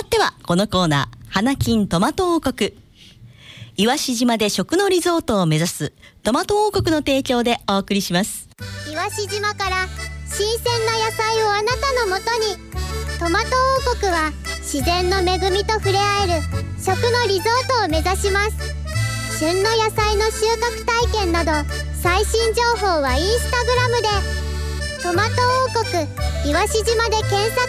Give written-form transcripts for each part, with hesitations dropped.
わってはこのコーナー、花金トマト王国。岩志島で食のリゾートを目指すトマト王国の提供でお送りします。 岩志島から新鮮な野菜をあなたのもとに。トマト王国は自然の恵みと触れ合える食のリゾートを目指します。旬の野菜の収穫体験など最新情報はインスタグラムでトマト王国岩志島で検索。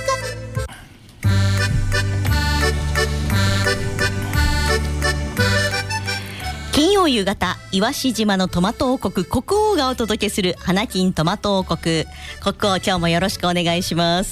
金曜夕方、岩志島のトマト王国国王がお届けする花金トマト王国。国王、今日もよろしくお願いします。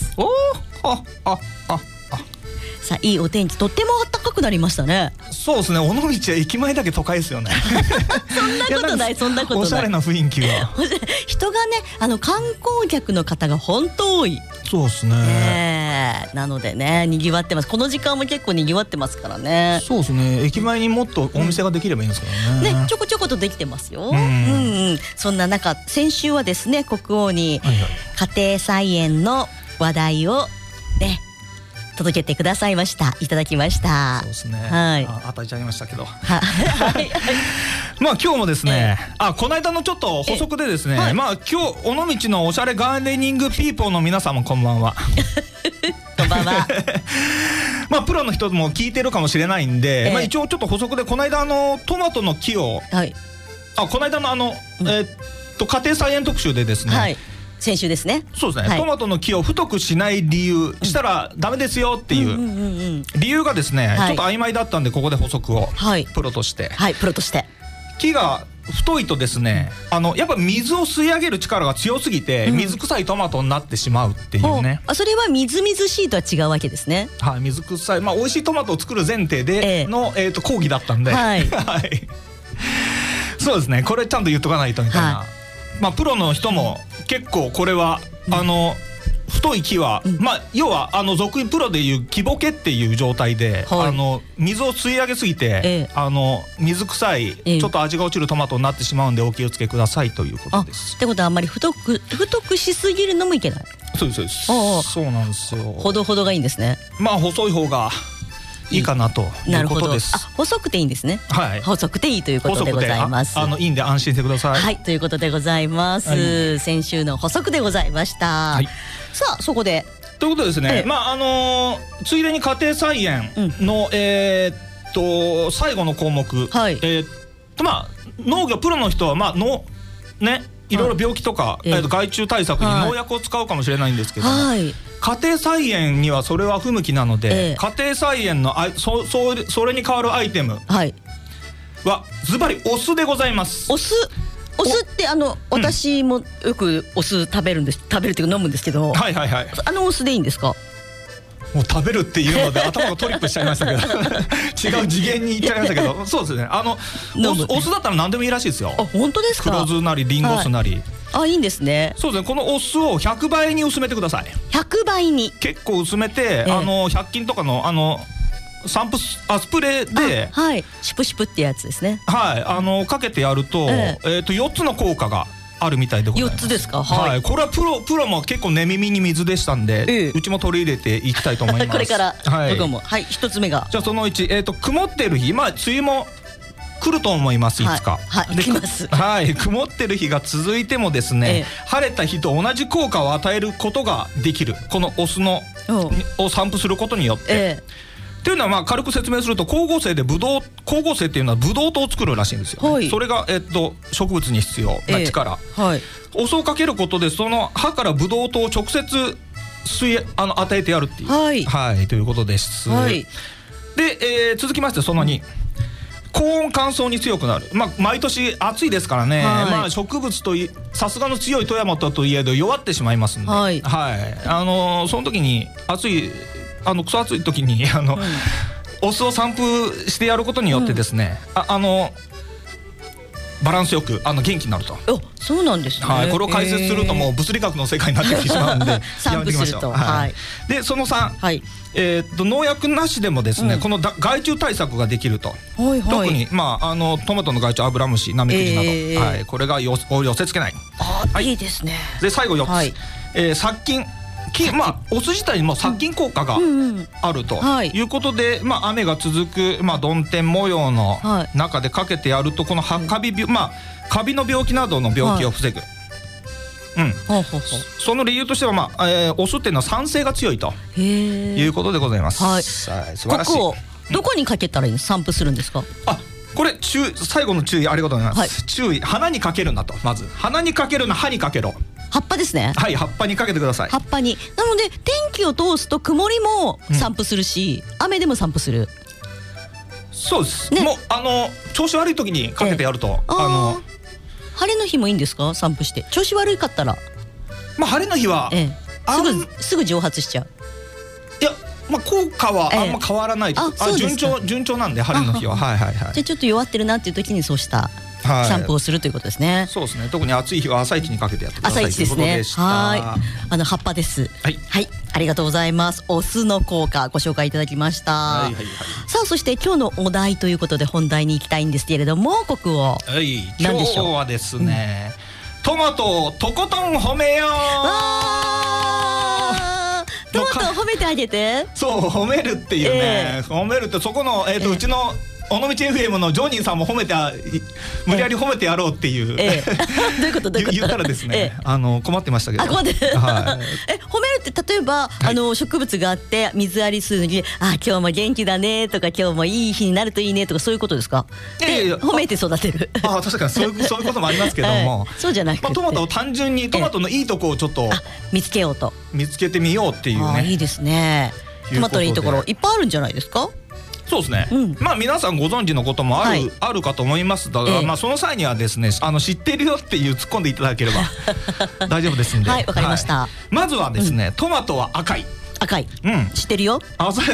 さあ、いいお天気、とっても暖かくなりましたね。 そうですね、尾道は駅前だけ都会ですよね。 そんなことない、そんなことない。 おしゃれな雰囲気が。 人がね、観光客の方が本当多い。 そうですね。 なのでね、賑わってます。この時間も結構賑わってますからね。 そうですね、駅前にもっとお店ができればいいんですけどね。 ちょこちょことできてますよ。そんな中、先週はですね、国王に家庭菜園の話題をね、届けてくださいました。いただきました。 そうですね。 はい。 当たっちゃいましたけど。 はいまあ今日もですね、この間のちょっと補足でですね、まあ今日尾道のおしゃれガーデニングピーポーの皆さんもこんばんは。 こんばんは。 まあプロの人も聞いてるかもしれないんで、まあ一応ちょっと補足で、この間トマトの木を、この間の家庭菜園特集でですね。 先週ですね。 そうですね、トマトの木を太くしない理由、したらダメですよっていう理由がですね、ちょっと曖昧だったんで、ここで補足を、プロとして木が太いとですね、やっぱ水を吸い上げる力が強すぎて、水臭いトマトになってしまうっていうね。 それはみずみずしいとは違うわけですね。 はい、水臭い、まあ美味しいトマトを作る前提での講義だったんで、そうですね、これちゃんと言っとかないとみたいな。まあプロの人も結構これは太い木は、まあ要は俗にプロでいう木ボケっていう状態で、水を吸い上げすぎて、水臭いちょっと味が落ちるトマトになってしまうんで、お気をつけくださいということです。 ってことは、あんまり太くしすぎるのもいけない。 そうです、そうなんですよ。 ほどほどがいいんですね。 まあ細い方がいいかなということです。 細くていいんですね。 はい、 細くていいということでございます。 いいんで安心してください。 はい、ということでございます。先週の補足でございました。さあ、そこでということですね。まあついでに家庭菜園の最後の項目、まあ農業プロの人はまあね、いろいろ病気とか害虫対策に農薬を使うかもしれないんですけど、家庭菜園にはそれは不向きなので、家庭菜園のそれに代わるアイテムはズバリお酢でございます。 お酢って私もよくお酢食べるっていうか飲むんですけど、お酢でいいんですか？ もう食べるっていうので頭がトリップしちゃいましたけど違う次元に行っちゃいましたけど、そうですね、お酢だったら何でもいいらしいですよ。 本当ですか？ 黒酢なりリンゴ酢なり。 いいんですね。 そうですね、このお酢を100倍に薄めてください。 100倍に結構薄めて、100均とかのスプレーで、 シュプシュプってやつですね。 かけてやると、4つの効果があるみたいでございます。 4つですか？ これはプロも結構寝耳に水でしたんで、うちも取り入れていきたいと思います。 これから僕も1つ目が、 じゃあその1、曇ってる日、まあ梅雨も来ると思います。いつか来ます。 曇ってる日が続いてもですね、晴れた日と同じ効果を与えることができる、このお酢を散布することによって。というのは、まあ軽く説明すると、光合成っていうのはブドウ糖を作るらしいんですよ。それが植物に必要な力。お酢をかけることで、その葉からブドウ糖を直接与えてやるっていう、ということです。で、続きましてその2、高温乾燥に強くなる。まあ毎年暑いですからね、まあ植物とさすがの強い富山といえど弱ってしまいますんで、その時にクソ暑い時にお酢を散布してやることによってですね、バランスよく元気になると。 そうなんですね。 これを解説するともう物理学の世界になってきてしまうんでやめていきましょう。でその3、農薬なしでもですね、この害虫対策ができると。特にまあトマトの害虫、アブラムシ、ナメクジなど、これが寄せ付けない。 いいですね。 で最後4つ、殺菌、 お酢自体にも殺菌効果があるということで、雨が続く曇天模様の中でかけてやると、このカビの病気などの病気を防ぐ。その理由としては、お酢っていうのは酸性が強いということでございます。素晴らしい。 どこにかけたらいいの？散布するんですか？ これ最後の注意ありがとうございます。注意、花にかけるなと。まず花にかけるな、葉にかけろ。 葉っぱですね。 はい、葉っぱにかけてください。 葉っぱに。なので天気を通すと曇りも散布するし、雨でも散布する。 そうです。もう調子悪い時にかけてやると、 晴れの日もいいんですか？散布して。調子悪いかったら。 晴れの日はすぐ蒸発しちゃう。 いや、効果はあんま変わらないと。順調なんで、晴れの日は。じゃあちょっと弱ってるなっていう時にそうした散布をするということですね。 そうですね。特に暑い日は朝一にかけてやってください。 朝一ですね。葉っぱです。はい、ありがとうございます。お酢の効果ご紹介いただきました。さあ、そして今日のお題ということで本題に行きたいんですけれども、国王。 今日はですね、トマトをとことん褒めよう。 トマトを褒めてあげて。 そう、褒めるっていうね、褒めるって、そこのうちの尾道 FM のジョニーさんも無理やり褒めてやろうっていう、 どういうこと言ったらですね、困ってましたけど。 褒めるって例えば植物があって水ありするのに、今日も元気だねとか、今日もいい日になるといいねとか、そういうことですか？褒めて育てる。 確かにそういうこともありますけども、 そうじゃなくて、 トマトを単純にトマトのいいところをちょっと見つけようと、 見つけてみようっていうね。 いいですね。トマトのいいところいっぱいあるんじゃないですか？ そうですね。皆さんご存知のこともあるかと思いますが、その際にはですね、知っているよっていう突っ込んでいただければ大丈夫ですんで。 はい、わかりました。 まずはですね、トマトは赤い。 知ってるよ。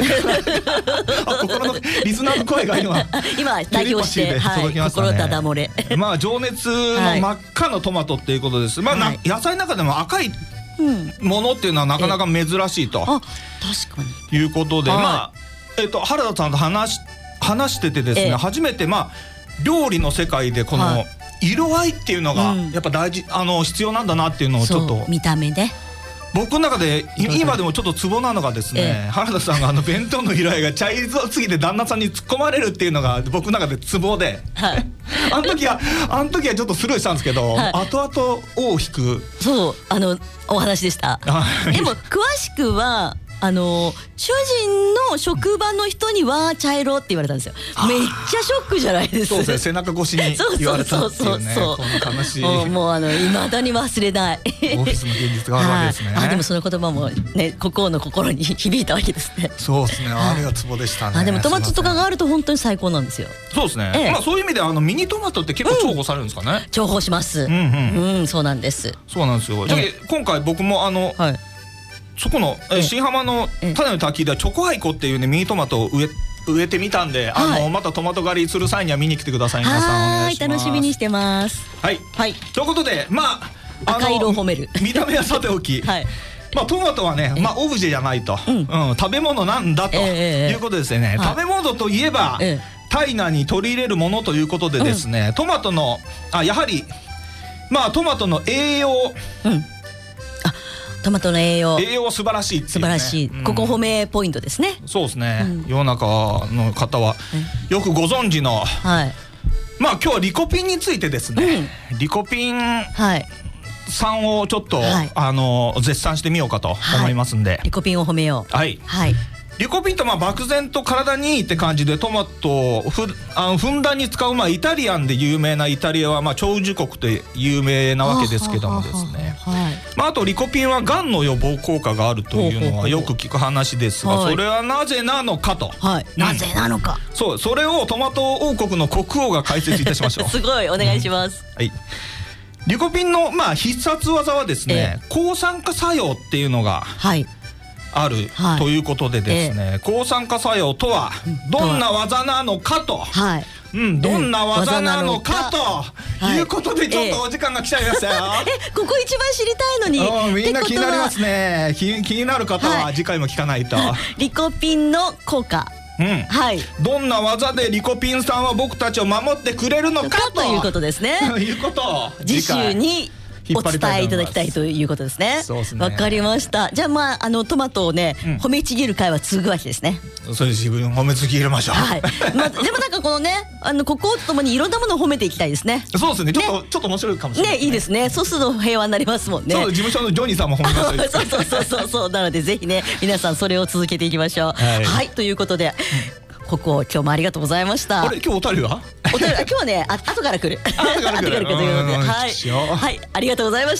心のリスナーの声が今代表して心だだ漏れ。 情熱の真っ赤のトマトっていうことです。野菜の中でも赤いものっていうのはなかなか珍しいということで、原田さんと話しててですね、初めて料理の世界でこの色合いっていうのがやっぱ大事、必要なんだなっていうのをちょっと見た目で僕の中で今でもちょっっとツボなのがですね、原田さんが弁当の色合いが茶色すぎて旦那さんに突っ込まれるっていうのが僕の中でツボで、あの時はちょっとスルーしたんですけど、後々尾を引くお話でした。でも詳しくは主人の職場の人には茶色って言われたんですよ。めっちゃショックじゃないですか。 そうですね、背中越しに言われたっていうね、この悲しい、 もう未だに忘れないオフィスの現実があるわけですね。 でもその言葉もね、国王の心に響いたわけですね。 そうですね、あれがツボでしたね。 でもトマトとかがあると本当に最高なんですよ。 そうですね。そういう意味でミニトマトって結構重宝されるんですかね。 重宝します。そうなんです。 そうなんですよ。今回僕もそこの新浜の種の滝ではチョコハイコっていうねミニトマトを植えてみたんで、またトマト狩りする際には見に来てください。皆さんお願いします。 楽しみにしてます。 ということで赤色を褒める見た目はさておき、トマトはねオブジェじゃないと、食べ物なんだということですね。食べ物といえば体内に取り入れるものということでですね、トマトのやはりトマトの栄養、 トマトの栄養素晴らしいっていうね。 素晴らしい、ここ褒めポイントですね。 そうですね、世の中の方はよくご存知の、今日はリコピンについてですね、リコピンさんをちょっと絶賛してみようかと思いますんで、 リコピンを褒めよう。 リコピンと漠然と体にいいって感じでトマトをふんだんに使うイタリアンで有名なイタリアは長寿国で有名なわけですけどもですね、あとリコピンはがんの予防効果があるというのはよく聞く話ですが、それはなぜなのかと。 なぜなのか、 それをトマト王国の国王が解説いたしましょう。 すごい、お願いします。 リコピンの必殺技はですね、抗酸化作用っていうのがあるということでですね、抗酸化作用とはどんな技なのかと、どんな技なのかということで、ちょっとお時間が来ちゃいましたよ。 ここ一番知りたいのに。 みんな気になりますね。気になる方は次回も聞かないと。 リコピンの効果、 どんな技でリコピンさんは僕たちを守ってくれるのかということですね。 いうことを次週にお伝えいただきたいということですね。 そうですね。 わかりました。じゃあトマトをね、褒めちぎる会は続くわけですね。 そうです。自分褒めちぎりましょう。 はい。でもなんかこのね国王とともにいろんなものを褒めていきたいですね。 そうですね。ちょっと面白いかもしれない。 ね、いいですね。そうすると平和になりますもんね。 そう、事務所のジョニーさんも褒めなさい。 そうなのでぜひね皆さんそれを続けていきましょう。はい、ということで。国王今日もありがとうございました。 あれ今日お便りは？ 今日はね後から来る。後から来るということで、はいありがとうございました。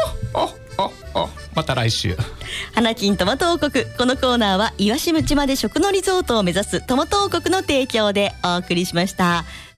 また来週。 花金トマト王国、このコーナーは岩島島で食のリゾートを目指すトマト王国の提供でお送りしました。